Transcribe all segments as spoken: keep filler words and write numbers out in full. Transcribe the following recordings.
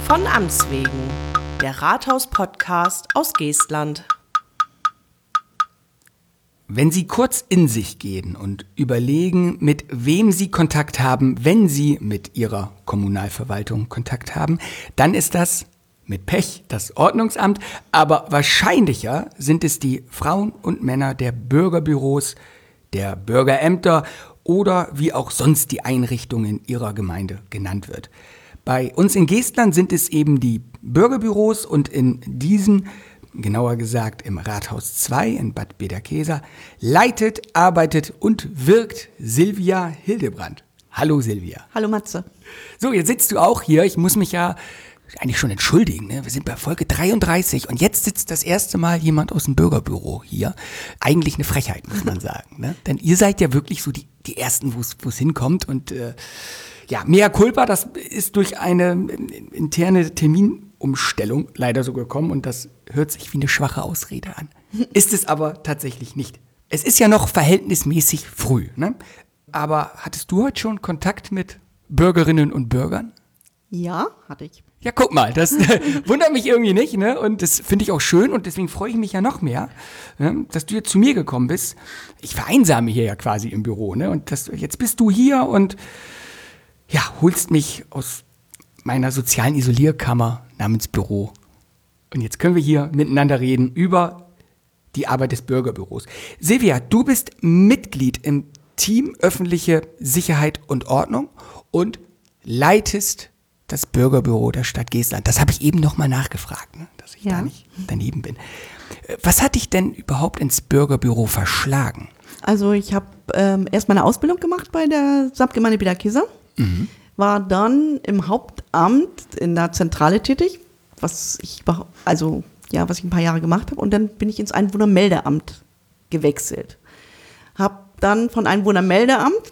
Von Amts wegen, der Rathaus-Podcast aus Geestland. Wenn Sie kurz in sich gehen und überlegen, mit wem Sie Kontakt haben, wenn Sie mit Ihrer Kommunalverwaltung Kontakt haben, dann ist das mit Pech das Ordnungsamt, aber wahrscheinlicher sind es die Frauen und Männer der Bürgerbüros, der Bürgerämter oder wie auch sonst die Einrichtung in Ihrer Gemeinde genannt wird. Bei uns in Geestland sind es eben die Bürgerbüros und in diesen, genauer gesagt im Rathaus zwei in Bad Bederkesa, leitet, arbeitet und wirkt Silvia Hildebrand. Hallo Silvia. Hallo Matze. So, jetzt sitzt du auch hier. Ich muss mich ja eigentlich schon entschuldigen, ne? Wir sind bei Folge dreiunddreißig und jetzt sitzt das erste Mal jemand aus dem Bürgerbüro hier. Eigentlich eine Frechheit, muss man sagen. Ne? Denn ihr seid ja wirklich so die, die Ersten, wo es hinkommt. Und äh, ja, mea culpa, das ist durch eine interne Terminumstellung leider so gekommen und das hört sich wie eine schwache Ausrede an. Ist es aber tatsächlich nicht. Es ist ja noch verhältnismäßig früh, ne? Aber hattest du heute schon Kontakt mit Bürgerinnen und Bürgern? Ja, hatte ich. Ja, guck mal, das wundert mich irgendwie nicht, ne? Und das finde ich auch schön und deswegen freue ich mich ja noch mehr, ne? Dass du jetzt zu mir gekommen bist. Ich vereinsame hier ja quasi im Büro, ne? Und das, jetzt bist du hier und ja, holst mich aus meiner sozialen Isolierkammer namens Büro. Und jetzt können wir hier miteinander reden über die Arbeit des Bürgerbüros. Silvia, du bist Mitglied im Team Öffentliche Sicherheit und Ordnung und leitest das Bürgerbüro der Stadt Geestland. Das habe ich eben nochmal nachgefragt, ne, dass ich ja. da nicht daneben bin. Was hat dich denn überhaupt ins Bürgerbüro verschlagen? Also ich habe ähm, erst meine Ausbildung gemacht bei der Samtgemeinde Bederkesa, mhm. war dann im Hauptamt in der Zentrale tätig, was ich, also, ja, was ich ein paar Jahre gemacht habe und dann bin ich ins Einwohnermeldeamt gewechselt. Habe dann von Einwohnermeldeamt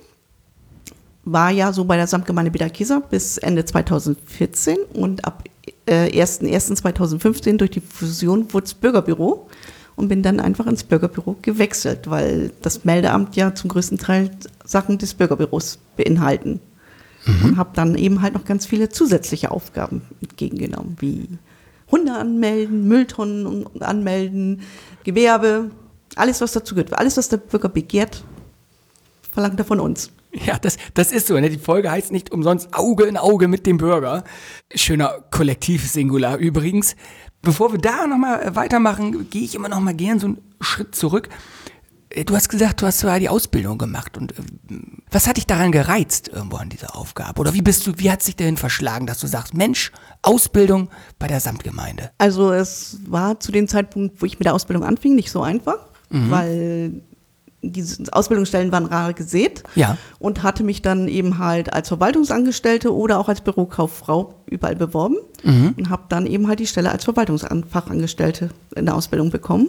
war ja so bei der Samtgemeinde Bederkesa bis Ende zweitausendvierzehn und ab äh, erster erster zweitausendfünfzehn durch die Fusion wurde es Bürgerbüro und bin dann einfach ins Bürgerbüro gewechselt, weil das Meldeamt ja zum größten Teil Sachen des Bürgerbüros beinhalten. Mhm. Und habe dann eben halt noch ganz viele zusätzliche Aufgaben entgegengenommen, wie Hunde anmelden, Mülltonnen anmelden, Gewerbe, alles was dazu gehört, alles was der Bürger begehrt, verlangt er von uns. Ja, das, das ist so. Ne? Die Folge heißt nicht umsonst Auge in Auge mit dem Bürger. Schöner Kollektiv-Singular übrigens. Bevor wir da nochmal weitermachen, gehe ich immer noch mal gern so einen Schritt zurück. Du hast gesagt, du hast zwar die Ausbildung gemacht. Und was hat dich daran gereizt irgendwo an dieser Aufgabe? Oder wie bist du, wie hat es dich dahin verschlagen, dass du sagst, Mensch, Ausbildung bei der Samtgemeinde? Also es war zu dem Zeitpunkt, wo ich mit der Ausbildung anfing, nicht so einfach, mhm. weil diese Ausbildungsstellen waren rar gesät, ja. Und hatte mich dann eben halt als Verwaltungsangestellte oder auch als Bürokauffrau überall beworben, mhm. und habe dann eben halt die Stelle als Verwaltungsfachangestellte in der Ausbildung bekommen.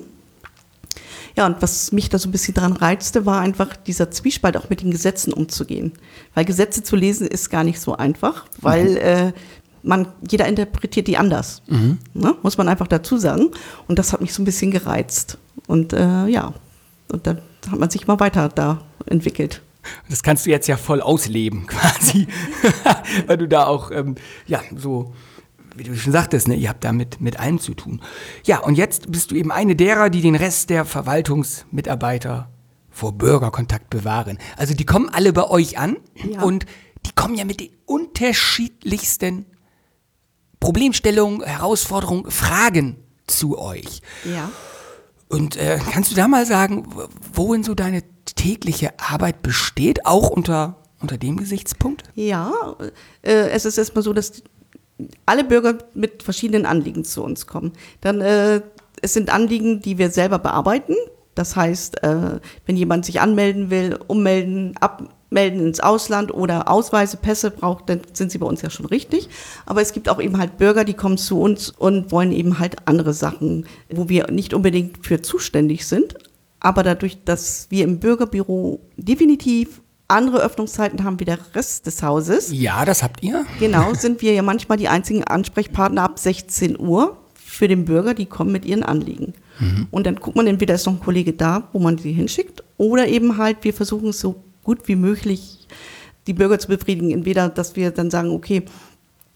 Ja, und was mich da so ein bisschen dran reizte, war einfach dieser Zwiespalt, auch mit den Gesetzen umzugehen. Weil Gesetze zu lesen ist gar nicht so einfach, weil mhm. äh, man, jeder interpretiert die anders, mhm. ne? Muss man einfach dazu sagen. Und das hat mich so ein bisschen gereizt. Und äh, ja, und dann hat man sich mal weiter da entwickelt. Das kannst du jetzt ja voll ausleben quasi, weil du da auch, ähm, ja, so, wie du schon sagtest, ne, ihr habt da mit, mit allem zu tun. Ja, und jetzt bist du eben eine derer, die den Rest der Verwaltungsmitarbeiter vor Bürgerkontakt bewahren. Also die kommen alle bei euch an, ja. Und die kommen ja mit den unterschiedlichsten Problemstellungen, Herausforderungen, Fragen zu euch. Ja. Und äh, kannst du da mal sagen, worin so deine tägliche Arbeit besteht, auch unter, unter dem Gesichtspunkt? Ja, äh, es ist erstmal so, dass alle Bürger mit verschiedenen Anliegen zu uns kommen. Dann, äh, es sind Anliegen, die wir selber bearbeiten. Das heißt, äh, wenn jemand sich anmelden will, ummelden, abmelden ins Ausland oder Ausweise, Pässe braucht, dann sind sie bei uns ja schon richtig. Aber es gibt auch eben halt Bürger, die kommen zu uns und wollen eben halt andere Sachen, wo wir nicht unbedingt für zuständig sind. Aber dadurch, dass wir im Bürgerbüro definitiv andere Öffnungszeiten haben wie der Rest des Hauses. Ja, das habt ihr. Genau, sind wir ja manchmal die einzigen Ansprechpartner ab sechzehn Uhr für den Bürger, die kommen mit ihren Anliegen. Mhm. Und dann guckt man, entweder ist noch ein Kollege da, wo man sie hinschickt, oder eben halt, wir versuchen es so gut wie möglich, die Bürger zu befriedigen. Entweder, dass wir dann sagen, okay,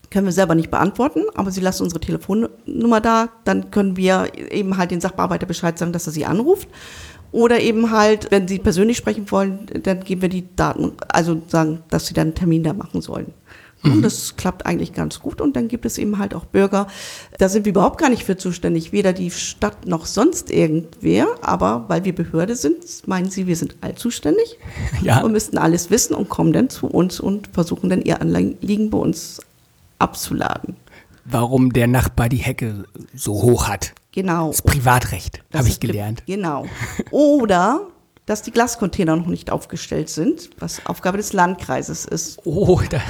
können wir selber nicht beantworten, aber sie lassen unsere Telefonnummer da, dann können wir eben halt den Sachbearbeiter Bescheid sagen, dass er sie anruft. Oder eben halt, wenn sie persönlich sprechen wollen, dann geben wir die Daten, also sagen, dass sie dann einen Termin da machen sollen. Mhm. Und das klappt eigentlich ganz gut. Und dann gibt es eben halt auch Bürger, da sind wir überhaupt gar nicht für zuständig, weder die Stadt noch sonst irgendwer, aber weil wir Behörde sind, meinen sie, wir sind allzuständig ja. und müssten alles wissen und kommen dann zu uns und versuchen dann ihr Anliegen bei uns abzuladen. Warum der Nachbar die Hecke so hoch hat. Genau. Das Privatrecht, habe ich gelernt. Genau. Oder, dass die Glascontainer noch nicht aufgestellt sind, was Aufgabe des Landkreises ist. Oh, da,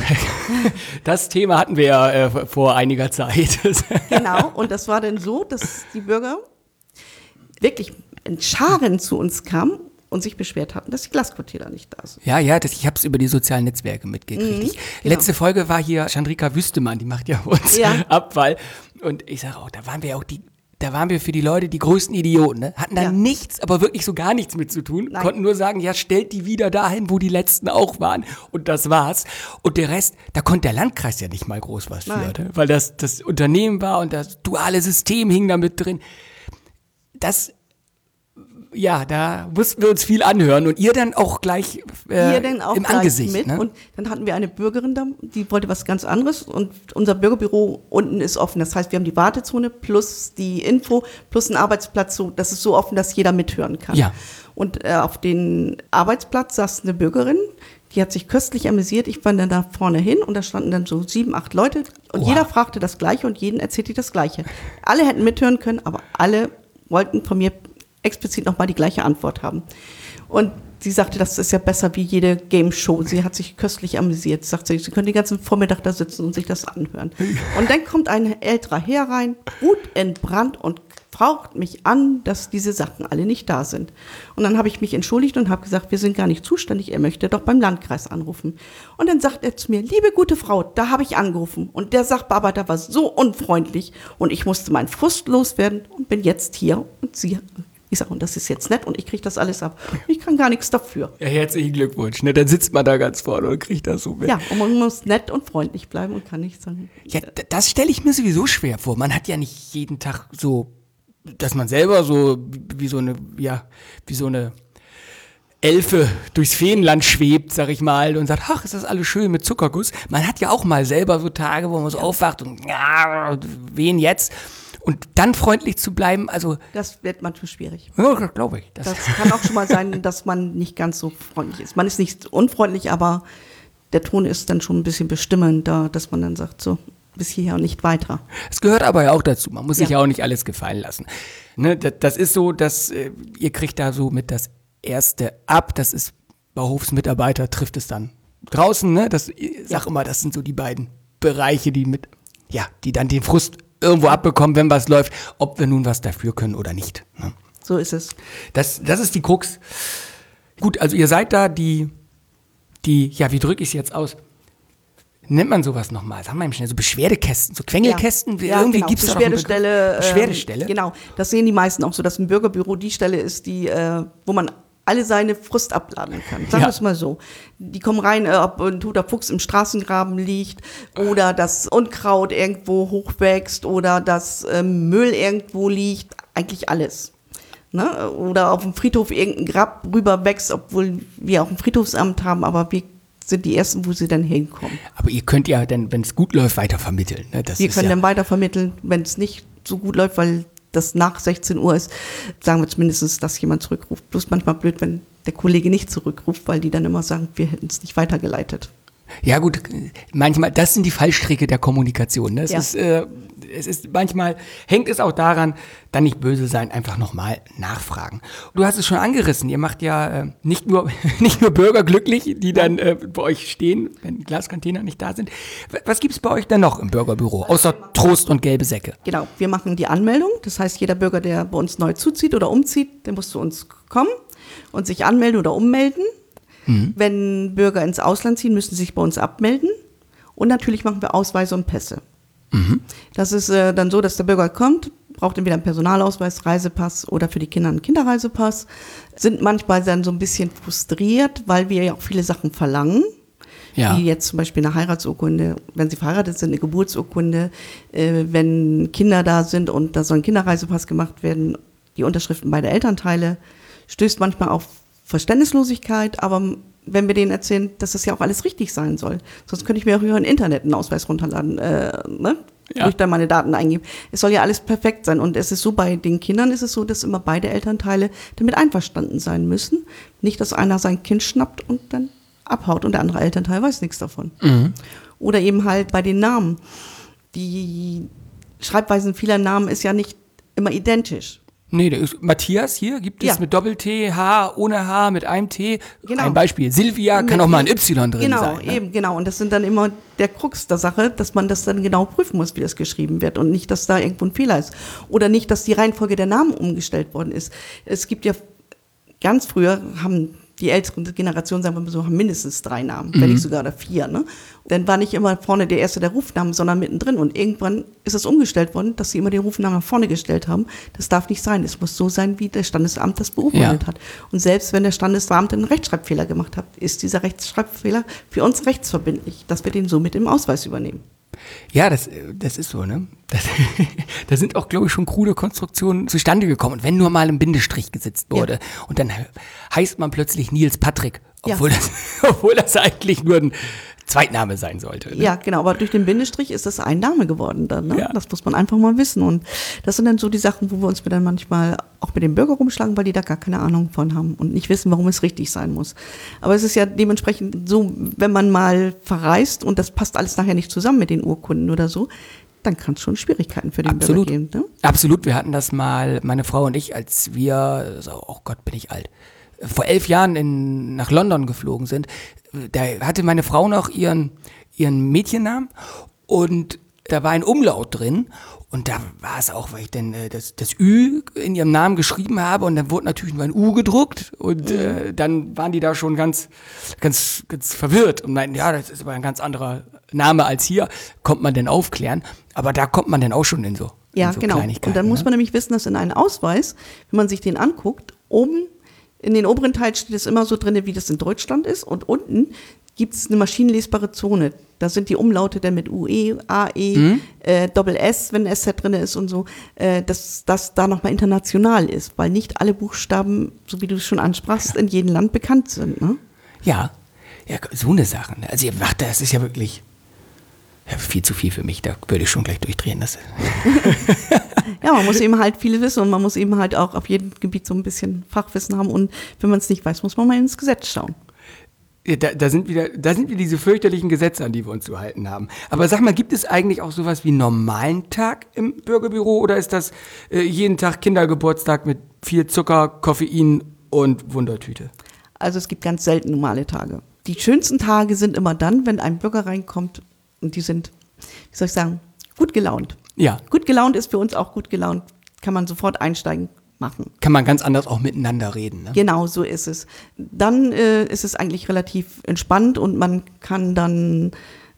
das Thema hatten wir ja äh, vor einiger Zeit. Genau, und das war dann so, dass die Bürger wirklich in Scharen zu uns kamen und sich beschwert hatten, dass die Glascontainer nicht da sind. Ja, ja, das, ich habe es über die sozialen Netzwerke mitgekriegt. Mhm, ich, genau. Letzte Folge war hier Chandrika Wüstemann, die macht ja uns ja. Abfall. Und ich sage auch, da waren wir auch die Da waren wir für die Leute die größten Idioten, ne? Hatten da ja. nichts, aber wirklich so gar nichts mit zu tun. Nein. Konnten nur sagen, ja, stellt die wieder dahin, wo die letzten auch waren. Und das war's. Und der Rest, da konnte der Landkreis ja nicht mal groß was Nein. für, ne? Weil das das Unternehmen war und das duale System hing da mit drin. Das, ja, da mussten wir uns viel anhören. Und ihr dann auch gleich äh, ihr dann auch im gleich Angesicht. Mit. Ne? Und dann hatten wir eine Bürgerin da, die wollte was ganz anderes. Und unser Bürgerbüro unten ist offen. Das heißt, wir haben die Wartezone plus die Info plus einen Arbeitsplatz. So, das ist so offen, dass jeder mithören kann. Ja. Und äh, auf den Arbeitsplatz saß eine Bürgerin, die hat sich köstlich amüsiert. Ich war dann da vorne hin und da standen dann so sieben, acht Leute. Und Wow. jeder fragte das Gleiche und jeden erzählte das Gleiche. Alle hätten mithören können, aber alle wollten von mir explizit nochmal die gleiche Antwort haben. Und sie sagte, das ist ja besser wie jede Game-Show. Sie hat sich köstlich amüsiert. Sagt sie, sie können den ganzen Vormittag da sitzen und sich das anhören. Und dann kommt ein älterer Herr rein, wutentbrannt und faucht mich an, dass diese Sachen alle nicht da sind. Und dann habe ich mich entschuldigt und habe gesagt, wir sind gar nicht zuständig, er möchte doch beim Landkreis anrufen. Und dann sagt er zu mir, liebe gute Frau, da habe ich angerufen. Und der Sachbearbeiter war so unfreundlich und ich musste meinen Frust loswerden und bin jetzt hier. Und sie, ich sage, und das ist jetzt nett und ich kriege das alles ab. Ich kann gar nichts dafür. Ja, herzlichen Glückwunsch. Ne? Dann sitzt man da ganz vorne und kriegt das so mit. Ja, und man muss nett und freundlich bleiben und kann nicht sagen. Ja, d- das stelle ich mir sowieso schwer vor. Man hat ja nicht jeden Tag so, dass man selber so wie so eine, ja, wie so eine Elfe durchs Feenland schwebt, sag ich mal, und sagt, ach, ist das alles schön mit Zuckerguss. Man hat ja auch mal selber so Tage, wo man so ja. aufwacht und ja, wen jetzt? Und dann freundlich zu bleiben, also... Das wird manchmal schwierig. Ja, das glaube ich. Das, das kann auch schon mal sein, dass man nicht ganz so freundlich ist. Man ist nicht unfreundlich, aber der Ton ist dann schon ein bisschen bestimmender, dass man dann sagt, so, bis hierher und nicht weiter. Es gehört aber ja auch dazu. Man muss sich ja ja auch nicht alles gefallen lassen. Ne, das, das ist so, dass äh, ihr kriegt da so mit das Erste ab. Das ist Bauhofsmitarbeiter, trifft es dann draußen. Ne? Das, ich sag ja. immer, das sind so die beiden Bereiche, die mit, ja, die dann den Frust irgendwo abbekommen, wenn was läuft, ob wir nun was dafür können oder nicht. Ne? So ist es. Das, das ist die Krux. Gut, also ihr seid da die, die, ja, wie drücke ich es jetzt aus? Nennt man sowas nochmal? Sagen wir mal schnell, so Beschwerdekästen, so Quengelkästen, ja, irgendwie genau. gibt es da Beschwerdestelle. Begriff. Beschwerdestelle? Ähm, genau, das sehen die meisten auch so, dass ein Bürgerbüro die Stelle ist, die, äh, wo man alle seine Frust abladen kann. Sagen wir Ja. es mal so. Die kommen rein, äh, ob ein toter Fuchs im Straßengraben liegt oder das Unkraut irgendwo hochwächst oder dass ähm, Müll irgendwo liegt. Eigentlich alles. Ne? Oder auf dem Friedhof irgendein Grab rüber wächst, obwohl wir auch ein Friedhofsamt haben, aber wir sind die Ersten, wo sie dann hinkommen. Aber ihr könnt ja dann, wenn es gut läuft, weiter vermitteln. Ne? Das Wir ist können ja dann weiter vermitteln, wenn es nicht so gut läuft, weil das nach sechzehn Uhr ist, sagen wir zumindest, dass jemand zurückruft. Bloß manchmal blöd, wenn der Kollege nicht zurückruft, weil die dann immer sagen, wir hätten es nicht weitergeleitet. Ja gut, manchmal, das sind die Fallstricke der Kommunikation. Ne? Es, Ja. ist, äh, es ist manchmal, hängt es auch daran, dann nicht böse sein, einfach nochmal nachfragen. Du hast es schon angerissen, ihr macht ja äh, nicht nur nicht nur Bürger glücklich, die dann äh, bei euch stehen, wenn Glascontainer nicht da sind. Was gibt es bei euch denn noch im Bürgerbüro, außer Trost und gelbe Säcke? Genau, wir machen die Anmeldung. Das heißt, jeder Bürger, der bei uns neu zuzieht oder umzieht, der muss zu uns kommen und sich anmelden oder ummelden. Mhm. Wenn Bürger ins Ausland ziehen, müssen sie sich bei uns abmelden. Und natürlich machen wir Ausweise und Pässe. Mhm. Das ist äh, dann so, dass der Bürger kommt, braucht entweder einen Personalausweis, Reisepass oder für die Kinder einen Kinderreisepass. Sind manchmal dann so ein bisschen frustriert, weil wir ja auch viele Sachen verlangen. Ja. Wie jetzt zum Beispiel eine Heiratsurkunde, wenn sie verheiratet sind, eine Geburtsurkunde, äh, wenn Kinder da sind und da soll ein Kinderreisepass gemacht werden, die Unterschriften beider Elternteile, stößt manchmal auf Verständnislosigkeit, aber wenn wir denen erzählen, dass das ja auch alles richtig sein soll, sonst könnte ich mir auch über ein Internet einen Ausweis runterladen, äh, ne? Ja. Wo ich dann meine Daten eingebe. Es soll ja alles perfekt sein und es ist so, bei den Kindern ist es so, dass immer beide Elternteile damit einverstanden sein müssen. Nicht, dass einer sein Kind schnappt und dann abhaut und der andere Elternteil weiß nichts davon. Mhm. Oder eben halt bei den Namen. Die Schreibweisen vieler Namen ist ja nicht immer identisch. Nee, der ist, Matthias hier gibt es Ja. mit Doppel-T, H, ohne H, mit einem T. Genau. Ein Beispiel. Silvia kann Mit- auch mal ein Y drin genau, sein. Ne? eben, genau. Und das sind dann immer der Krux der Sache, dass man das dann genau prüfen muss, wie das geschrieben wird und nicht, dass da irgendwo ein Fehler ist. Oder nicht, dass die Reihenfolge der Namen umgestellt worden ist. Es gibt ja, ganz früher haben die älteren Generationen, sagen wir mal so, haben mindestens drei Namen, wenn nicht sogar oder vier. Ne? Dann war nicht immer vorne der erste der Rufname, sondern mittendrin. Und irgendwann ist es umgestellt worden, dass sie immer den Rufnamen nach vorne gestellt haben. Das darf nicht sein. Es muss so sein, wie der Standesamt das beurkundet Ja. hat. Und selbst wenn der Standesbeamte einen Rechtschreibfehler gemacht hat, ist dieser Rechtschreibfehler für uns rechtsverbindlich, dass wir den so mit im Ausweis übernehmen. Ja, das, das ist so, ne? Das, da sind auch, glaube ich, schon krude Konstruktionen zustande gekommen. Und wenn nur mal ein Bindestrich gesetzt wurde Ja. und dann heißt man plötzlich Nils Patrick, Ja. obwohl, das, obwohl das eigentlich nur ein Zweitname sein sollte. Ne? Ja, genau, aber durch den Bindestrich ist das ein Name geworden dann. Ne? Ja. Das muss man einfach mal wissen. Und das sind dann so die Sachen, wo wir uns dann manchmal auch mit dem Bürger rumschlagen, weil die da gar keine Ahnung von haben und nicht wissen, warum es richtig sein muss. Aber es ist ja dementsprechend so, wenn man mal verreist und das passt alles nachher nicht zusammen mit den Urkunden oder so, dann kann es schon Schwierigkeiten für den Absolut. Bürger geben. Ne? Absolut, wir hatten das mal, meine Frau und ich, als wir, so, oh Gott, bin ich alt, vor elf Jahren in, nach London geflogen sind, da hatte meine Frau noch ihren, ihren Mädchennamen und da war ein Umlaut drin und da war es auch, weil ich dann äh, das, das Ü in ihrem Namen geschrieben habe und dann wurde natürlich nur ein U gedruckt und äh, dann waren die da schon ganz, ganz, ganz verwirrt und meinten, ja, das ist aber ein ganz anderer Name als hier, kommt man denn aufklären, aber da kommt man dann auch schon in so, Ja, in so genau. Kleinigkeiten. Und dann muss ne? man nämlich wissen, dass in einem Ausweis, wenn man sich den anguckt, oben in den oberen Teil steht es immer so drin, wie das in Deutschland ist. Und unten gibt es eine maschinenlesbare Zone. Da sind die Umlaute dann mit U E, A E, Mhm. äh, Doppel S, wenn S Z drin ist und so, äh, dass das da nochmal international ist. Weil nicht alle Buchstaben, so wie du es schon ansprachst, in jedem Land bekannt sind. Ne? Ja, ja, so eine Sache. ne? Also ihr macht das ist ja wirklich ja, viel zu viel für mich. Da würde ich schon gleich durchdrehen. Das Ja, man muss eben halt viel wissen und man muss eben halt auch auf jedem Gebiet so ein bisschen Fachwissen haben. Und wenn man es nicht weiß, muss man mal ins Gesetz schauen. Ja, da, da sind wieder, da sind wieder diese fürchterlichen Gesetze, an die wir uns zu halten haben. Aber sag mal, gibt es eigentlich auch sowas wie einen normalen Tag im Bürgerbüro oder ist das äh, jeden Tag Kindergeburtstag mit viel Zucker, Koffein und Wundertüte? Also es gibt ganz selten normale Tage. Die schönsten Tage sind immer dann, wenn ein Bürger reinkommt und die sind, wie soll ich sagen, gut gelaunt. Ja, Gut gelaunt ist für uns auch gut gelaunt, kann man sofort einsteigen, machen. kann man ganz anders auch miteinander reden. Ne? Genau, so ist es. Dann äh, ist es eigentlich relativ entspannt und man kann dann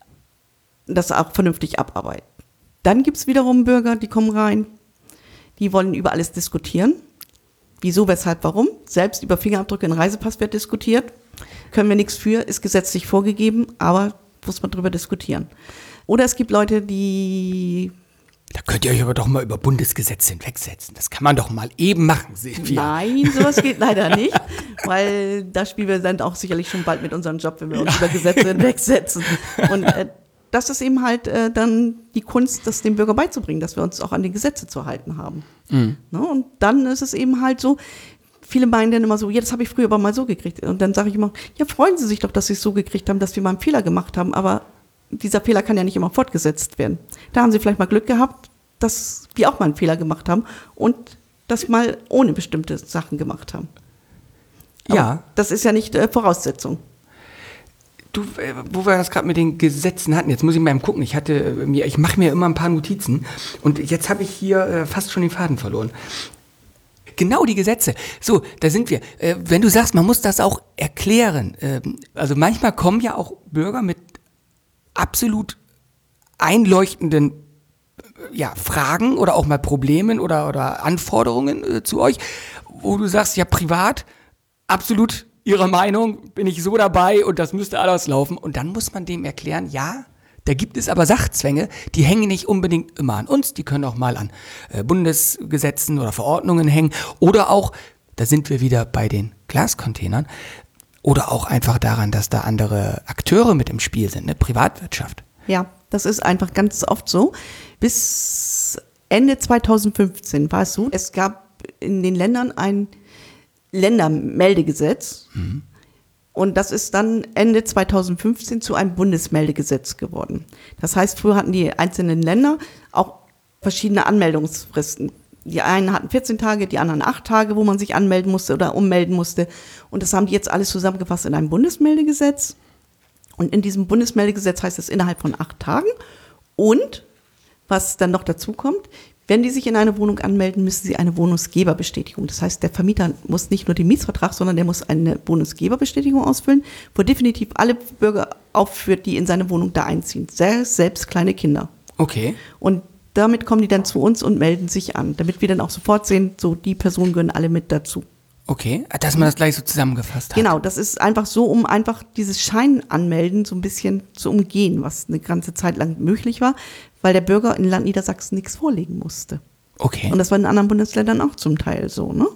das auch vernünftig abarbeiten. Dann gibt es wiederum Bürger, die kommen rein, die wollen über alles diskutieren. Wieso, weshalb, warum? Selbst über Fingerabdrücke in Reisepass wird diskutiert. Können wir nichts für, ist gesetzlich vorgegeben, aber muss man drüber diskutieren. Oder es gibt Leute, die Da könnt ihr euch aber doch mal über Bundesgesetze hinwegsetzen. Das kann man doch mal eben machen, Silvia. Nein, sowas geht leider nicht, weil da spielen wir dann auch sicherlich schon bald mit unserem Job, wenn wir uns über Gesetze hinwegsetzen. Und äh, das ist eben halt äh, dann die Kunst, das dem Bürger beizubringen, dass wir uns auch an die Gesetze zu halten haben. Mhm. Ne? Und dann ist es eben halt so, viele meinen dann immer so, ja, das habe ich früher aber mal so gekriegt. Und dann sage ich immer, ja, freuen Sie sich doch, dass Sie es so gekriegt haben, dass wir mal einen Fehler gemacht haben, aber dieser Fehler kann ja nicht immer fortgesetzt werden. Da haben Sie vielleicht mal Glück gehabt, dass wir auch mal einen Fehler gemacht haben und das mal ohne bestimmte Sachen gemacht haben. Aber Ja. das ist ja nicht äh, Voraussetzung. Du, äh, wo wir das gerade mit den Gesetzen hatten, jetzt muss ich mal eben gucken. Ich hatte äh, mir, ich mache mir immer ein paar Notizen und jetzt habe ich hier äh, fast schon den Faden verloren. Genau die Gesetze. So, da sind wir. Äh, wenn du sagst, man muss das auch erklären. Ähm, also manchmal kommen ja auch Bürger mit absolut einleuchtenden äh, ja, Fragen oder auch mal Problemen oder, oder Anforderungen äh, zu euch, wo du sagst, ja privat absolut Ihrer Meinung, bin ich so dabei und das müsste alles laufen. Und dann muss man dem erklären, ja, da gibt es aber Sachzwänge, die hängen nicht unbedingt immer an uns, die können auch mal an äh, Bundesgesetzen oder Verordnungen hängen oder auch, da sind wir wieder bei den Glascontainern, oder auch einfach daran, dass da andere Akteure mit im Spiel sind, ne? Privatwirtschaft. Ja, das ist einfach ganz oft so. Bis Ende zweitausendfünfzehn war es so, es gab in den Ländern ein Ländermeldegesetz. Mhm. Und das ist dann Ende zweitausendfünfzehn zu einem Bundesmeldegesetz geworden. Das heißt, früher hatten die einzelnen Länder auch verschiedene Anmeldungsfristen. Die einen hatten vierzehn Tage, die anderen acht Tage, wo man sich anmelden musste oder ummelden musste. Und das haben die jetzt alles zusammengefasst in einem Bundesmeldegesetz. Und in diesem Bundesmeldegesetz heißt es innerhalb von acht Tagen. Und was dann noch dazu kommt, wenn die sich in eine Wohnung anmelden, müssen sie eine Wohnungsgeberbestätigung. Das heißt, der Vermieter muss nicht nur den Mietsvertrag, sondern der muss eine Wohnungsgeberbestätigung ausfüllen, wo definitiv alle Bürger aufführt, die in seine Wohnung da einziehen. Selbst kleine Kinder. Okay. Und damit kommen die dann zu uns und melden sich an, damit wir dann auch sofort sehen, so die Personen gehören alle mit dazu. Okay, dass man das gleich so zusammengefasst hat. Genau, das ist einfach so, um einfach dieses Scheinanmelden so ein bisschen zu umgehen, was eine ganze Zeit lang möglich war, weil der Bürger in Land Niedersachsen nichts vorlegen musste. Okay. Und das war in anderen Bundesländern auch zum Teil so, ne?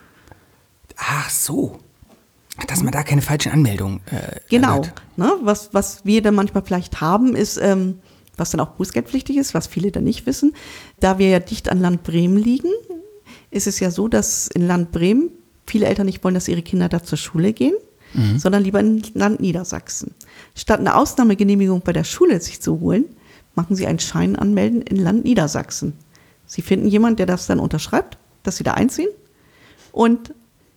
Ach so. Dass man da keine falschen Anmeldungen äh, Genau. hat. Ne? Was, was wir dann manchmal vielleicht haben, ist, ähm, was dann auch bußgeldpflichtig ist, was viele dann nicht wissen. Da wir ja dicht an Land Bremen liegen, ist es ja so, dass in Land Bremen viele Eltern nicht wollen, dass ihre Kinder da zur Schule gehen, mhm. sondern lieber in Land Niedersachsen. Statt eine Ausnahmegenehmigung bei der Schule sich zu holen, machen sie einen Schein anmelden in Land Niedersachsen. Sie finden jemanden, der das dann unterschreibt, dass sie da einziehen und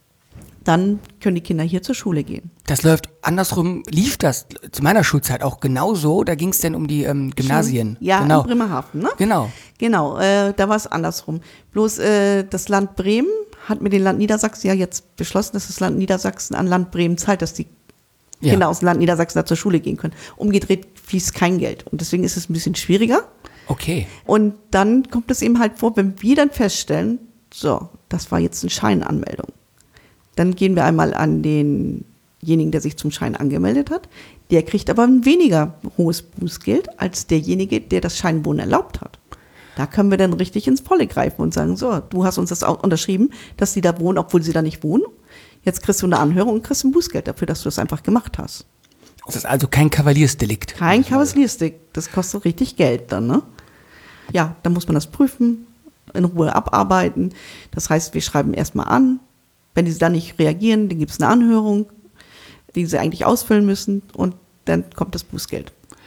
dann können die Kinder hier zur Schule gehen. Das läuft andersrum, lief das zu meiner Schulzeit auch genauso, da ging es denn um die ähm, Gymnasien. Ja, genau. in Bremerhaven, ne? Genau. Genau, äh, da war es andersrum. Bloß äh, das Land Bremen hat mit dem Land Niedersachsen ja jetzt beschlossen, dass das Land Niedersachsen an Land Bremen zahlt, dass die ja. Kinder aus dem Land Niedersachsen da zur Schule gehen können. Umgedreht fließt kein Geld und deswegen ist es ein bisschen schwieriger. Okay. Und dann kommt es eben halt vor, wenn wir dann feststellen, so, das war jetzt eine Scheinanmeldung. Dann gehen wir einmal an denjenigen, der sich zum Schein angemeldet hat. Der kriegt aber ein weniger hohes Bußgeld als derjenige, der das Scheinwohnen erlaubt hat. Da können wir dann richtig ins Volle greifen und sagen, so, du hast uns das auch unterschrieben, dass sie da wohnen, obwohl sie da nicht wohnen. Jetzt kriegst du eine Anhörung und kriegst ein Bußgeld dafür, dass du das einfach gemacht hast. Das ist also kein Kavaliersdelikt. Kein Kavaliersdelikt. Das kostet richtig Geld dann, ne? Ja, dann muss man das prüfen, in Ruhe abarbeiten. Das heißt, wir schreiben erstmal an. Wenn die dann nicht reagieren, dann gibt es eine Anhörung, die sie eigentlich ausfüllen müssen und dann kommt das Bußgeld.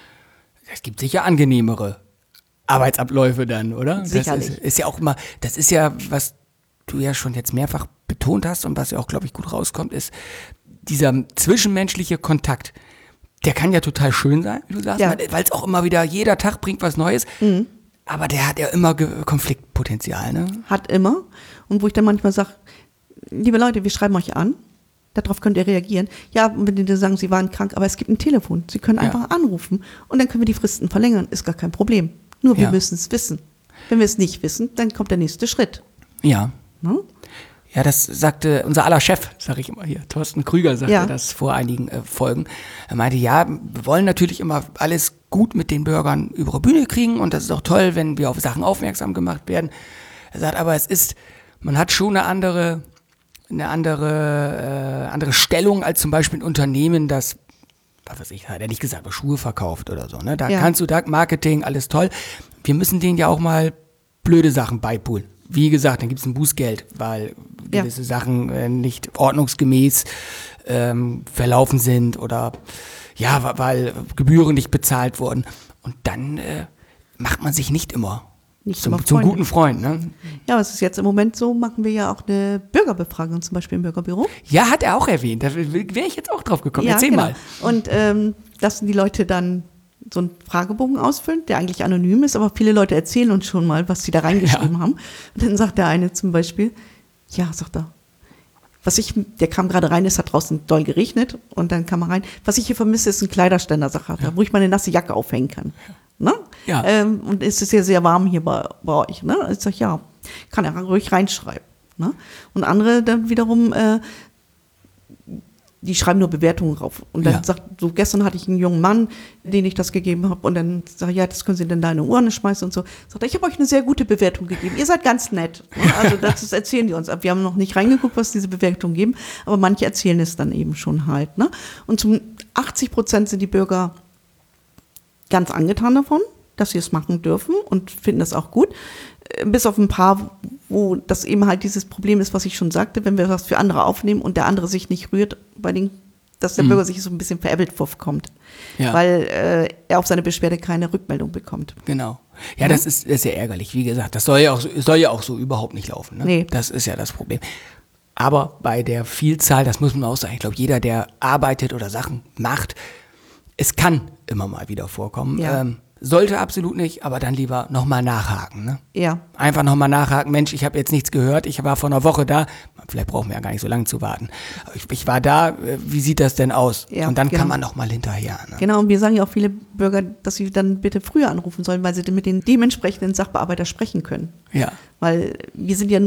Es gibt sicher angenehmere Arbeitsabläufe dann, oder? Sicherlich. Das ist, ist ja auch immer, das ist ja, was du ja schon jetzt mehrfach betont hast und was ja auch, glaube ich, gut rauskommt, ist dieser zwischenmenschliche Kontakt. Der kann ja total schön sein, wie du sagst, ja. weil es auch immer wieder, jeder Tag bringt was Neues. Mhm. Aber der hat ja immer Ge- Konfliktpotenzial, ne? Hat immer. Und wo ich dann manchmal sage, liebe Leute, wir schreiben euch an, darauf könnt ihr reagieren. Ja, wenn die sagen, sie waren krank, aber es gibt ein Telefon. Sie können einfach ja. anrufen und dann können wir die Fristen verlängern. Ist gar kein Problem. Nur wir ja. müssen es wissen. Wenn wir es nicht wissen, dann kommt der nächste Schritt. Ja. Hm? Ja, das sagte unser aller Chef, sage ich immer hier, Thorsten Krüger sagte ja. das vor einigen äh, Folgen. Er meinte, ja, wir wollen natürlich immer alles gut mit den Bürgern über die Bühne kriegen und das ist auch toll, wenn wir auf Sachen aufmerksam gemacht werden. Er sagt, aber es ist, man hat schon eine andere eine andere, äh, andere Stellung als zum Beispiel ein Unternehmen, das, was weiß ich, hat er nicht gesagt, Schuhe verkauft oder so, ne? Da ja. kannst du, da Marketing, alles toll. Wir müssen denen ja auch mal blöde Sachen beipulen. Wie gesagt, dann gibt es ein Bußgeld, weil ja. gewisse Sachen äh, nicht ordnungsgemäß ähm, verlaufen sind oder ja, weil Gebühren nicht bezahlt wurden. Und dann äh, macht man sich nicht immer Nicht zum, zum guten Freund, ne? Ja, was ist jetzt im Moment so, machen wir ja auch eine Bürgerbefragung, zum Beispiel im Bürgerbüro. Ja, hat er auch erwähnt, da wäre ich jetzt auch drauf gekommen. Ja, Erzähl genau. mal. Und ähm, lassen die Leute dann so einen Fragebogen ausfüllen, der eigentlich anonym ist, aber viele Leute erzählen uns schon mal, was sie da reingeschrieben ja. haben. Und dann sagt der eine zum Beispiel, ja, sagt er, was ich, der kam gerade rein, es hat draußen doll geregnet und dann kam er rein, was ich hier vermisse, ist ein Kleiderständer, sagt er, ja. wo ich meine nasse Jacke aufhängen kann. Ja. Ne? Ja. Ähm, und es ist ja sehr warm hier bei, bei euch. Ne? Ich sage, ja, kann er ruhig reinschreiben. Ne? Und andere dann wiederum, äh, die schreiben nur Bewertungen drauf. Und dann Ja. sagt, so gestern hatte ich einen jungen Mann, den ich das gegeben habe. Und dann sage ich, ja, das können Sie denn da in eine Urne schmeißen und so. Sagt er, ich habe euch eine sehr gute Bewertung gegeben. Ihr seid ganz nett. Also das erzählen die uns. Wir haben noch nicht reingeguckt, was diese Bewertungen geben. Aber manche erzählen es dann eben schon halt. Ne? Und zum achtzig Prozent sind die Bürger ganz angetan davon, dass sie es machen dürfen und finden das auch gut. Bis auf ein paar, wo das eben halt dieses Problem ist, was ich schon sagte, wenn wir was für andere aufnehmen und der andere sich nicht rührt, bei den, dass der Mhm. Bürger sich so ein bisschen veräppelt vorkommt, Ja. weil äh, er auf seine Beschwerde keine Rückmeldung bekommt. Genau. Ja, das ist, das ist ja ärgerlich. Wie gesagt, das soll ja auch so, soll ja auch so überhaupt nicht laufen. Ne? Nee. Das ist ja das Problem. Aber bei der Vielzahl, das muss man auch sagen, ich glaube, jeder, der arbeitet oder Sachen macht, es kann immer mal wieder vorkommen. Ja. Ähm, sollte absolut nicht, aber dann lieber nochmal nachhaken. Ne? Ja, Einfach nochmal nachhaken, Mensch, ich habe jetzt nichts gehört, ich war vor einer Woche da, vielleicht brauchen wir ja gar nicht so lange zu warten. Ich, ich war da, äh, wie sieht das denn aus? Ja, und dann genau. kann man nochmal hinterher. Ne? genau. Und wir sagen ja auch viele Bürger, dass sie dann bitte früher anrufen sollen, weil sie dann mit den dementsprechenden Sachbearbeiter sprechen können. Ja. Weil wir sind ja,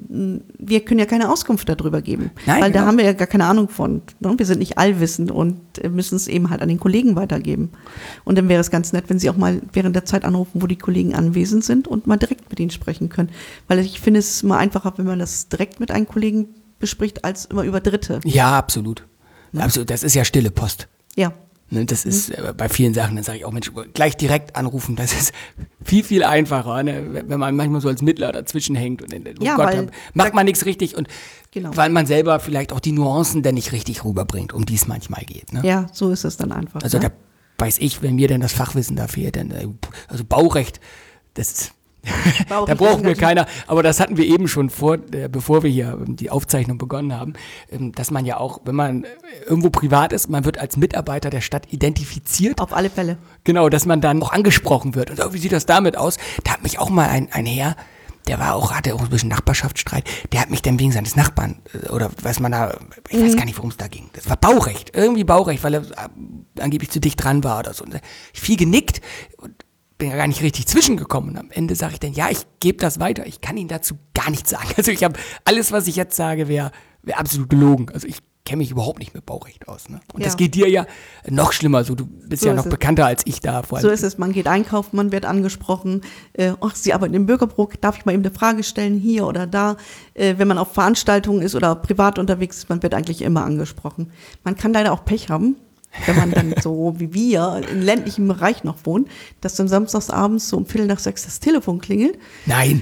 wir können ja keine Auskunft darüber geben. Nein, weil da genau. haben wir ja gar keine Ahnung von. Ne? Wir sind nicht allwissend und müssen es eben halt an den Kollegen weitergeben. Und dann wäre es ganz nett, wenn Sie auch mal während der Zeit anrufen, wo die Kollegen anwesend sind und mal direkt mit ihnen sprechen können. Weil ich finde, es ist immer einfacher, wenn man das direkt mit einem Kollegen bespricht, als immer über Dritte. Ja, absolut. absolut. Das ist ja stille Post. Ja. Ne, das ist äh, bei vielen Sachen, dann sage ich auch, Mensch, gleich direkt anrufen, das ist viel, viel einfacher, ne? Wenn man manchmal so als Mittler dazwischen hängt und oh Ja, Gott, weil dann macht da- man nichts richtig und Genau. weil man selber vielleicht auch die Nuancen dann nicht richtig rüberbringt, um die es manchmal geht. Ne? Ja, so ist es dann einfach. Also ne? da weiß ich, wenn mir denn das Fachwissen da fehlt, dann, äh, also Baurecht, das ist Baurecht da braucht ist mir natürlich- keiner, aber das hatten wir eben schon vor, äh, bevor wir hier ähm, die Aufzeichnung begonnen haben, ähm, dass man ja auch, wenn man äh, irgendwo privat ist, man wird als Mitarbeiter der Stadt identifiziert. Auf alle Fälle. Genau, dass man dann auch angesprochen wird. Und so, wie sieht das damit aus? Da hat mich auch mal ein, ein Herr, der war auch, hatte auch ein bisschen Nachbarschaftsstreit, der hat mich dann wegen seines Nachbarn, äh, oder weiß man da, ich weiß gar nicht, worum es da ging. Das war Baurecht, irgendwie Baurecht, weil er äh, angeblich zu dicht dran war oder so. Und da hab ich viel genickt und bin ja gar nicht richtig zwischengekommen. Und am Ende sage ich dann, ja, ich gebe das weiter. Ich kann Ihnen dazu gar nichts sagen. Also ich habe, alles, was ich jetzt sage, wäre wär absolut gelogen. Also ich kenne mich überhaupt nicht mit Baurecht aus. Ne? Und Ja. das geht dir ja noch schlimmer. So, du bist So ja ist noch es. bekannter als ich da. Vor allem. So ist es, man geht einkaufen, man wird angesprochen, äh, ach, Sie arbeiten im Bürgerbüro, darf ich mal eben eine Frage stellen, hier oder da. Äh, wenn man auf Veranstaltungen ist oder privat unterwegs ist, man wird eigentlich immer angesprochen. Man kann leider auch Pech haben, wenn man dann so wie wir in ländlichem Bereich noch wohnt, dass dann samstagsabends so um Viertel nach sechs das Telefon klingelt. Nein.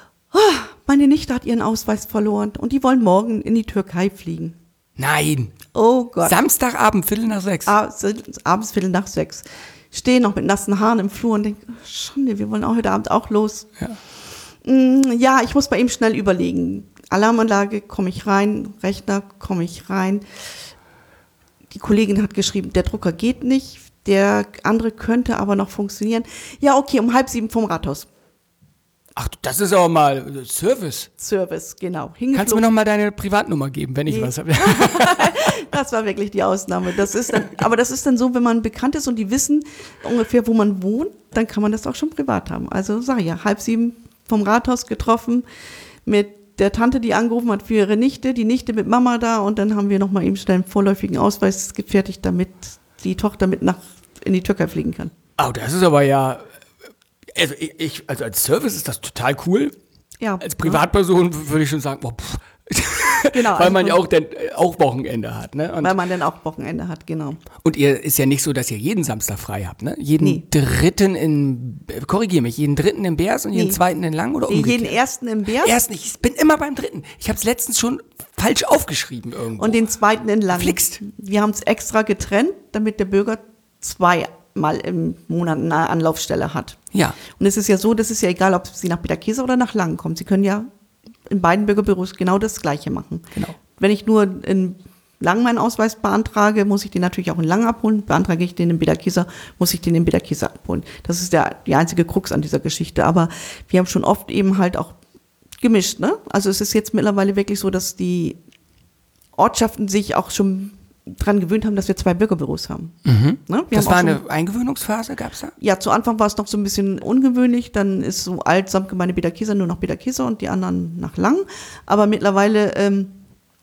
Meine Nichte hat ihren Ausweis verloren und die wollen morgen in die Türkei fliegen. Nein. Oh Gott. Samstagabend, Viertel nach sechs. Abends, abends Viertel nach sechs. Stehen noch mit nassen Haaren im Flur und denken, Schande, wir wollen auch heute Abend auch los. Ja. Mm, ja, ich muss bei ihm schnell überlegen. Alarmanlage, komme ich rein, Rechner, komme ich rein. Die Kollegin hat geschrieben, der Drucker geht nicht, der andere könnte aber noch funktionieren. Ja, okay, um halb sieben vom Rathaus. Ach, das ist auch mal Service. Service, genau. Kannst du mir Hingeflogen. noch mal deine Privatnummer geben, wenn ich Nee. was habe? Das war wirklich die Ausnahme. Das ist dann, aber das ist dann so, wenn man bekannt ist und die wissen ungefähr, wo man wohnt, dann kann man das auch schon privat haben. Also sag ich ja, halb sieben vom Rathaus getroffen mit der Tante, die angerufen hat für ihre Nichte, die Nichte mit Mama da und dann haben wir nochmal eben schnell einen vorläufigen Ausweis gefertigt, damit die Tochter mit nach in die Türkei fliegen kann. Oh, das ist aber ja, also ich, also als Service ist das total cool. Ja. Als Privatperson würde ich schon sagen, boah, pff. Genau, weil also man ja von- auch, dann, auch Wochenende hat. Ne? Und, Weil man dann auch Wochenende hat, genau. und ihr ist ja nicht so, dass ihr jeden Samstag frei habt. Ne? Jeden Nee. dritten in, korrigiere mich, jeden dritten in Beers und jeden Nee. zweiten in Lang oder Jeden umgekehrt? ersten im Bärs Erst nicht, ich bin immer beim dritten. Ich habe es letztens schon falsch aufgeschrieben irgendwo. und den zweiten in Lang. Flixt. Wir haben es extra getrennt, damit der Bürger zweimal im Monat eine Anlaufstelle hat. ja, Und es ist ja so, das ist ja egal, ob Sie nach Bederkesa oder nach Langen kommen. Sie können ja in beiden Bürgerbüros genau das Gleiche machen. Genau. Wenn ich nur in Langen meinen Ausweis beantrage, muss ich den natürlich auch in Langen abholen. Beantrage ich den in Bederkesa, muss ich den in Bederkesa abholen. Das ist der, die einzige Krux an dieser Geschichte. Aber wir haben schon oft eben halt auch gemischt. Ne? Also es ist jetzt mittlerweile wirklich so, dass die Ortschaften sich auch schon dran gewöhnt haben, dass wir zwei Bürgerbüros haben. Ne? Wir das haben war auch schon- eine Eingewöhnungsphase, gab's da? Ja, zu Anfang war es noch so ein bisschen ungewöhnlich. Dann ist so alt Samtgemeinde Bederkesa nur noch Bederkesa und die anderen nach Lang. Aber mittlerweile ähm,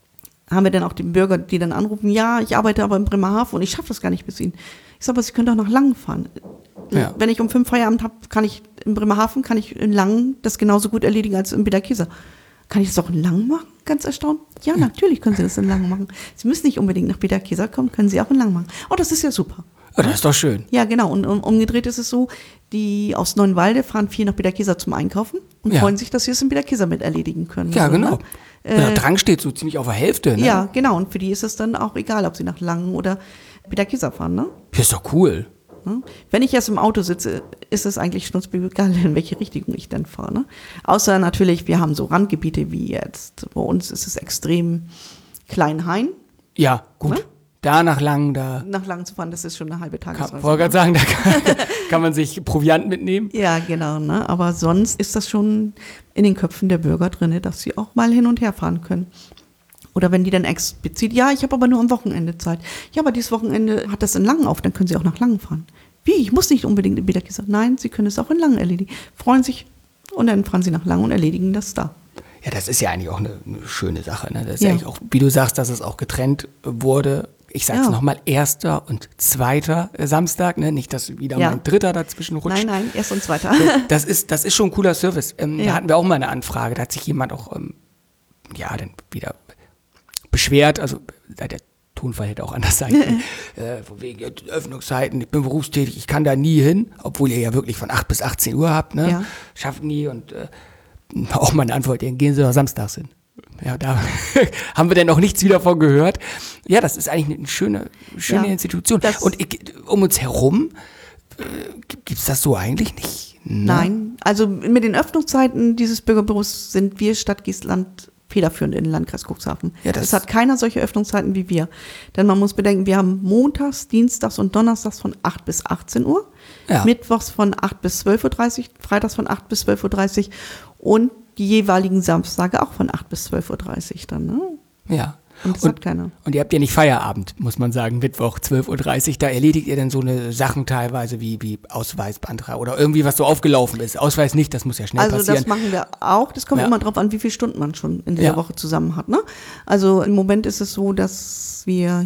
haben wir dann auch die Bürger, die dann anrufen, ja, ich arbeite aber in Bremerhaven und ich schaffe das gar nicht bis Ihnen. Ich sage, aber Sie können doch nach Langen fahren. Ja. Wenn ich um fünf Feierabend habe, kann ich in Bremerhaven, kann ich in Langen das genauso gut erledigen als in Bederkesa. Kann ich das auch in Langen machen? Ganz erstaunt. Ja, ja, natürlich können Sie das in Langen machen. Sie müssen nicht unbedingt nach Bederkesa kommen, können Sie auch in Langen machen. Oh, das ist ja super. Oh, das ist doch schön. Ja, genau. Und um, umgedreht ist es so, die aus Neuenwalde fahren viel nach Bederkesa zum Einkaufen und ja. freuen sich, dass sie es in Bederkesa mit erledigen können. Ja, also, genau. Ne? Äh, der Drang steht so ziemlich auf der Hälfte. Ne? Ja, genau. Und für die ist es dann auch egal, ob sie nach Langen oder Bederkesa fahren. Ne? Das ist doch cool. Ne? Wenn ich jetzt im Auto sitze, ist es eigentlich schnurzpiepegal, in welche Richtung ich dann fahre. Ne? Außer natürlich, wir haben so Randgebiete wie jetzt. Bei uns ist es extrem Kleinhain. Ja, gut. Ne? Da nach Langen, da. Nach Langen zu fahren, das ist schon eine halbe Tagesreise. Ich wollte gerade sagen, da kann, kann man sich Proviant mitnehmen. Ja, genau. Ne? Aber sonst ist das schon in den Köpfen der Bürger drin, dass sie auch mal hin und her fahren können. Oder wenn die dann explizit, ja, ich habe aber nur am Wochenende Zeit. Ja, aber dieses Wochenende hat das in Langen auf, dann können sie auch nach Langen fahren. Wie? Ich muss nicht unbedingt in Bederkesa. Nein, sie können es auch in Langen erledigen. Freuen sich und dann fahren sie nach Langen und erledigen das da. Ja, das ist ja eigentlich auch eine, eine schöne Sache. Ne? Das ist ja. ja eigentlich auch, wie du sagst, dass es auch getrennt wurde. Ich sag's ja. nochmal, erster und zweiter Samstag, ne? Nicht, dass wieder ja. mal ein dritter dazwischen rutscht. Nein, nein, erst und zweiter. Das ist, das ist schon ein cooler Service. Ähm, ja. Da hatten wir auch mal eine Anfrage, da hat sich jemand auch, ähm, ja, dann wieder beschwert, also der Tonfall hätte auch anders sein können, äh, von wegen ja, Öffnungszeiten, ich bin berufstätig, ich kann da nie hin, obwohl ihr ja wirklich von acht bis achtzehn Uhr habt, ne? Ja. Schafft nie und äh, auch meine Antwort, dann gehen Sie doch samstags hin. Ja, da haben wir dann auch nichts wieder von gehört. Ja, das ist eigentlich eine schöne, schöne ja, Institution. Und ich, um uns herum äh, gibt es das so eigentlich nicht? Ne? Nein, also mit den Öffnungszeiten dieses Bürgerbüros sind wir Stadt Geestland federführend in den Landkreis Cuxhaven. Ja, das es hat keiner solche Öffnungszeiten wie wir. Denn man muss bedenken, wir haben montags, dienstags und donnerstags von acht bis achtzehn Uhr, ja. mittwochs von acht bis zwölf Uhr dreißig, freitags von acht bis zwölf Uhr dreißig und die jeweiligen Samstage auch von acht bis zwölf Uhr dreißig dann, ne? Ja. Und das und, hat keiner. Und ihr habt ja nicht Feierabend, muss man sagen, Mittwoch zwölf Uhr dreißig, da erledigt ihr dann so eine Sachen teilweise wie, wie Ausweisbeantrag oder irgendwie was so aufgelaufen ist. Ausweis nicht, das muss ja schnell also passieren. Also das machen wir auch, das kommt ja. immer drauf an, wie viele Stunden man schon in dieser ja. Woche zusammen hat, ne? Also im Moment ist es so, dass wir,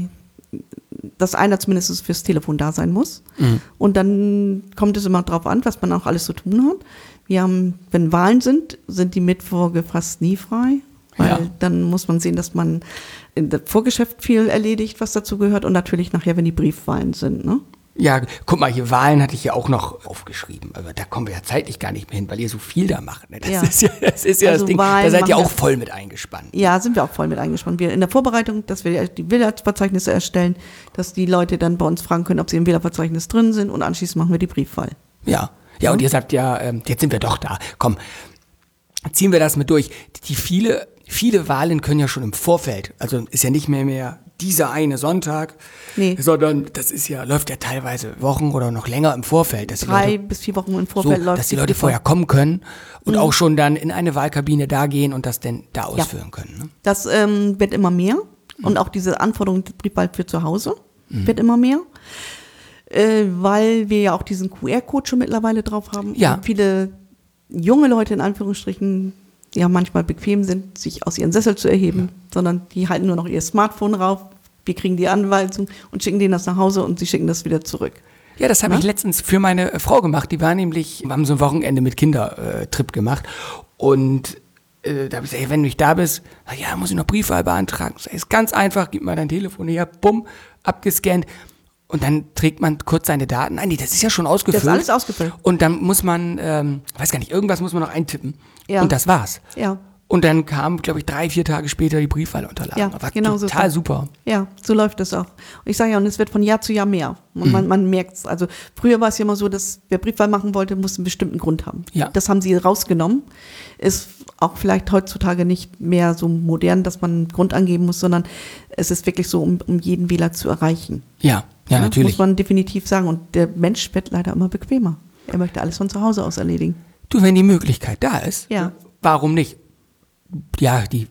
dass einer zumindest fürs Telefon da sein muss. Mhm. Und dann kommt es immer drauf an, was man auch alles zu tun hat. Wir haben, wenn Wahlen sind, sind die Mittwoche fast nie frei, weil ja. dann muss man sehen, dass man in das Vorgeschäft viel erledigt, was dazu gehört und natürlich nachher, wenn die Briefwahlen sind, ne? Ja, guck mal, hier Wahlen hatte ich ja auch noch aufgeschrieben, aber da kommen wir ja zeitlich gar nicht mehr hin, weil ihr so viel da macht. Ne? Das, ja. Ist ja, das ist ja also das Ding, Wahlen da seid ihr auch wir, voll mit eingespannt. Ja, sind wir auch voll mit eingespannt. Wir in der Vorbereitung, dass wir die Wählerverzeichnisse erstellen, dass die Leute dann bei uns fragen können, ob sie im Wählerverzeichnis drin sind und anschließend machen wir die Briefwahl. Ja. Ja, und ihr sagt ja, ähm, jetzt sind wir doch da. Komm, ziehen wir das mit durch. Die viele, viele Wahlen können ja schon im Vorfeld, also ist ja nicht mehr mehr dieser eine Sonntag, nee. sondern das ist ja, läuft ja teilweise Wochen oder noch länger im Vorfeld. Dass Drei die Leute, bis vier Wochen im Vorfeld so, läuft. Dass die Leute vorher kommen können und mhm. auch schon dann in eine Wahlkabine da gehen und das dann da ausführen ja. können. Ne? Das ähm, wird immer mehr mhm. und auch diese Anforderung der Briefwahl für zu Hause mhm. wird immer mehr. Äh, weil wir ja auch diesen Q R-Code schon mittlerweile drauf haben. Ja. Und viele junge Leute in Anführungsstrichen, die ja manchmal bequem sind, sich aus ihren Sessel zu erheben, ja. sondern die halten nur noch ihr Smartphone rauf, wir kriegen die Anweisung und schicken denen das nach Hause und sie schicken das wieder zurück. Ja, das habe ich letztens für meine Frau gemacht. Die war nämlich, wir haben so ein Wochenende mit Kindertrip gemacht und äh, da habe ich gesagt, hey, wenn du nicht da bist, na ja, muss ich noch Briefwahl beantragen. Das ist ganz einfach, gib mal dein Telefon her, bumm, abgescannt. Und dann trägt man kurz seine Daten ein. Nee, das ist ja schon ausgefüllt. Das ist alles ausgefüllt. Und dann muss man, ähm, weiß gar nicht, irgendwas muss man noch eintippen. Ja. Und das war's. Ja. Und dann kam, glaube ich, drei, vier Tage später die Briefwahlunterlagen. Ja, war genau total so. super. Ja, so läuft das auch. Und ich sage ja, und es wird von Jahr zu Jahr mehr. Und man, mhm. man merkt es. Also früher war es ja immer so, dass wer Briefwahl machen wollte, musste einen bestimmten Grund haben. Ja. Das haben sie rausgenommen. Ist auch vielleicht heutzutage nicht mehr so modern, dass man einen Grund angeben muss, sondern es ist wirklich so, um, um jeden Wähler zu erreichen. Ja, ja, ja, natürlich. Muss man definitiv sagen. Und der Mensch wird leider immer bequemer. Er möchte alles von zu Hause aus erledigen. Du, wenn die Möglichkeit da ist, ja. warum nicht? Ja, die,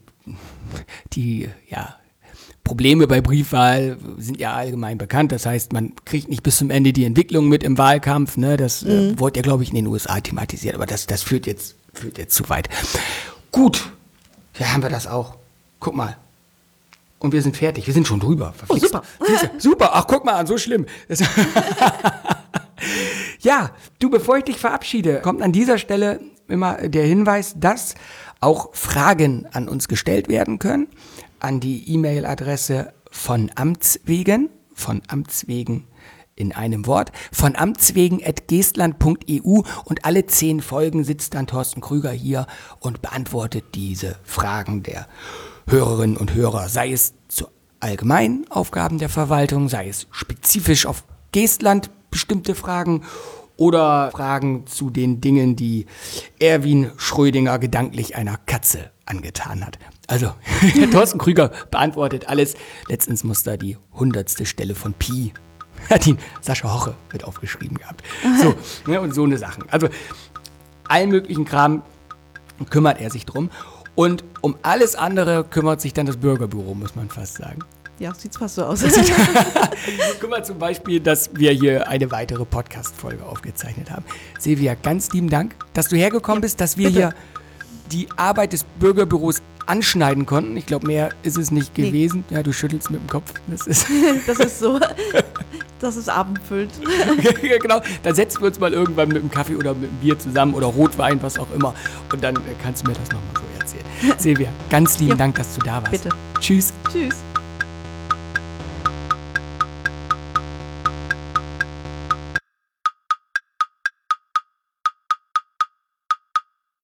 die, ja, Probleme bei Briefwahl sind ja allgemein bekannt. Das heißt, man kriegt nicht bis zum Ende die Entwicklung mit im Wahlkampf. Ne? Das mhm. äh, wurde ja, glaube ich, in den U S A thematisiert. Aber das, das führt jetzt, führt jetzt zu weit. Gut, ja, haben wir das auch. Guck mal. Und wir sind fertig. Wir sind schon drüber. Oh, super. Super. Ach, guck mal an, so schlimm. Ja, du, bevor ich dich verabschiede, kommt an dieser Stelle immer der Hinweis, dass auch Fragen an uns gestellt werden können. An die E-Mail-Adresse von Amts wegen, von Amts wegen in einem Wort, von amtswegen at geestland punkt e u, und alle zehn Folgen sitzt dann Thorsten Krüger hier und beantwortet diese Fragen der Hörerinnen und Hörer, sei es zu allgemeinen Aufgaben der Verwaltung, sei es spezifisch auf Geestland bestimmte Fragen oder Fragen zu den Dingen, die Erwin Schrödinger gedanklich einer Katze angetan hat. Also, Thorsten Krüger beantwortet alles. Letztens muss da die hundertste Stelle von Pi, hat ihn Sascha Hoche mit aufgeschrieben gehabt. So, ne, und so eine Sachen. Also, allen möglichen Kram kümmert er sich drum. Und um alles andere kümmert sich dann das Bürgerbüro, muss man fast sagen. Ja, sieht's fast so aus. Guck mal zum Beispiel, dass wir hier eine weitere Podcast-Folge aufgezeichnet haben. Silvia, ganz lieben Dank, dass du hergekommen bist, dass wir bitte. hier die Arbeit des Bürgerbüros anschneiden konnten. Ich glaube, mehr ist es nicht Nee. gewesen. Ja, du schüttelst mit dem Kopf. Das ist Das ist so, das ist abendfüllt. genau. Dann setzen wir uns mal irgendwann mit einem Kaffee oder mit einem Bier zusammen oder Rotwein, was auch immer. Und dann kannst du mir das nochmal so erzählen. Silvia, ganz lieben Ja. Dank, dass du da warst. Bitte. Tschüss. Tschüss.